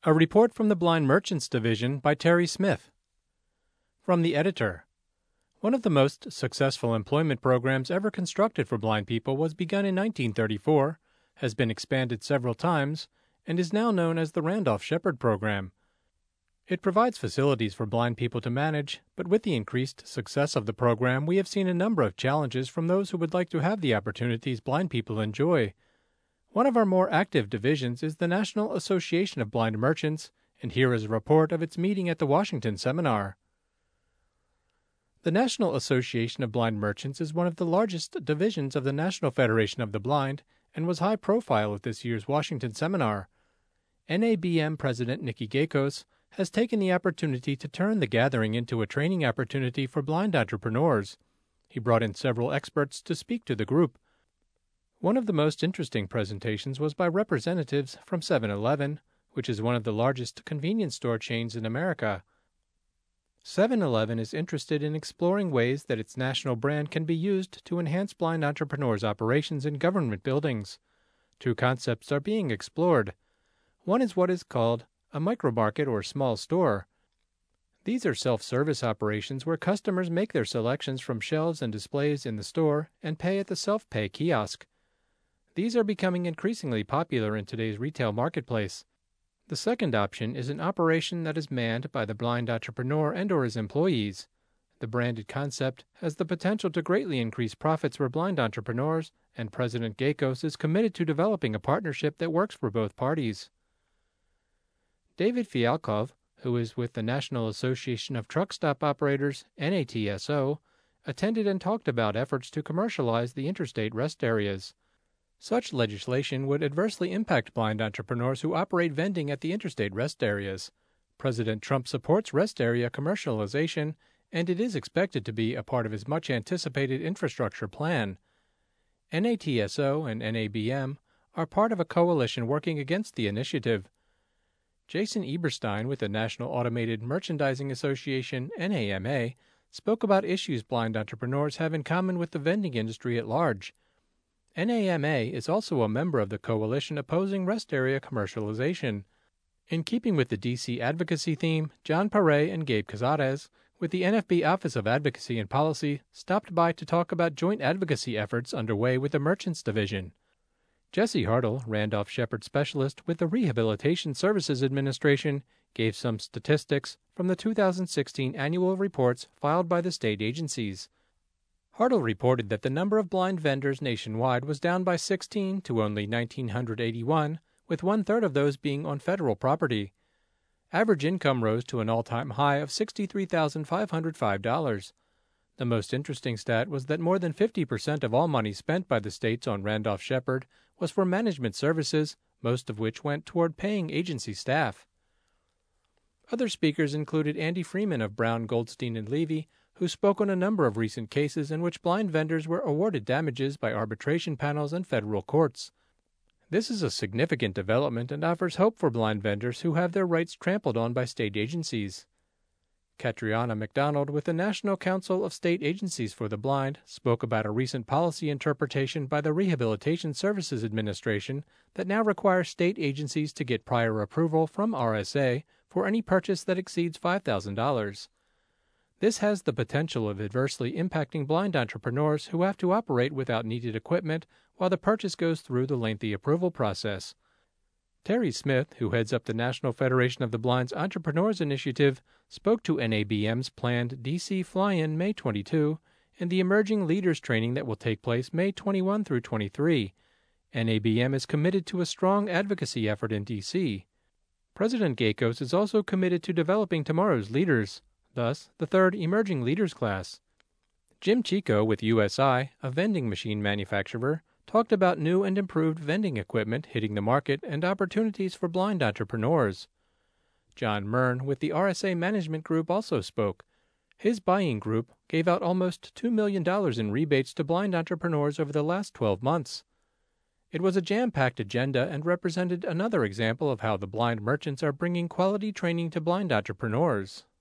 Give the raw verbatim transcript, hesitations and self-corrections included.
A report from the Blind Merchants Division by Terry Smith. From the editor. One of the most successful employment programs ever constructed for blind people was begun in nineteen thirty-four, has been expanded several times, and is now known as the Randolph-Shepard Program. It provides facilities for blind people to manage, but with the increased success of the program, we have seen a number of challenges from those who would like to have the opportunities blind people enjoy. One of our more active divisions is the National Association of Blind Merchants, and here is a report of its meeting at the Washington Seminar. The National Association of Blind Merchants is one of the largest divisions of the National Federation of the Blind and was high profile at this year's Washington Seminar. N A B M President Nikki Gaikos has taken the opportunity to turn the gathering into a training opportunity for blind entrepreneurs. He brought in several experts to speak to the group. One of the most interesting presentations was by representatives from seven eleven, which is one of the largest convenience store chains in America. seven eleven is interested in exploring ways that its national brand can be used to enhance blind entrepreneurs' operations in government buildings. Two concepts are being explored. One is what is called a micromarket or small store. These are self-service operations where customers make their selections from shelves and displays in the store and pay at the self-pay kiosk. These are becoming increasingly popular in today's retail marketplace. The second option is an operation that is manned by the blind entrepreneur and or his employees. The branded concept has the potential to greatly increase profits for blind entrepreneurs, and President Gaikos is committed to developing a partnership that works for both parties. David Fialkov, who is with the National Association of Truck Stop Operators, N A T S O, attended and talked about efforts to commercialize the interstate rest areas. Such legislation would adversely impact blind entrepreneurs who operate vending at the interstate rest areas. President Trump supports rest area commercialization, and it is expected to be a part of his much-anticipated infrastructure plan. N A T S O and N A B M are part of a coalition working against the initiative. Jason Eberstein with the National Automated Merchandising Association, N A M A, spoke about issues blind entrepreneurs have in common with the vending industry at large. N A M A is also a member of the coalition opposing rest area commercialization. In keeping with the D C advocacy theme, John Paré and Gabe Cazares, with the N F B Office of Advocacy and Policy, stopped by to talk about joint advocacy efforts underway with the Merchants Division. Jesse Hartle, Randolph-Shepard specialist with the Rehabilitation Services Administration, gave some statistics from the two thousand sixteen annual reports filed by the state agencies. Hartle reported that the number of blind vendors nationwide was down by sixteen to only one thousand nine hundred eighty-one, with one-third of those being on federal property. Average income rose to an all-time high of sixty-three thousand five hundred five dollars. The most interesting stat was that more than fifty percent of all money spent by the states on Randolph-Shepard was for management services, most of which went toward paying agency staff. Other speakers included Andy Freeman of Brown, Goldstein and Levy, who spoke on a number of recent cases in which blind vendors were awarded damages by arbitration panels and federal courts. This is a significant development and offers hope for blind vendors who have their rights trampled on by state agencies. Catriona McDonald with the National Council of State Agencies for the Blind spoke about a recent policy interpretation by the Rehabilitation Services Administration that now requires state agencies to get prior approval from R S A for any purchase that exceeds five thousand dollars. This has the potential of adversely impacting blind entrepreneurs who have to operate without needed equipment while the purchase goes through the lengthy approval process. Terry Smith, who heads up the National Federation of the Blind's Entrepreneurs Initiative, spoke to N A B M's planned D C Fly-In May twenty-second and the Emerging Leaders Training that will take place May twenty-first through twenty-third. N A B M is committed to a strong advocacy effort in D C. President Gaikos is also committed to developing tomorrow's leaders, thus the third Emerging Leaders class. Jim Chico with U S I, a vending machine manufacturer, talked about new and improved vending equipment hitting the market and opportunities for blind entrepreneurs. John Mern with the R S A Management Group also spoke. His buying group gave out almost two million dollars in rebates to blind entrepreneurs over the last twelve months. It was a jam-packed agenda and represented another example of how the blind merchants are bringing quality training to blind entrepreneurs.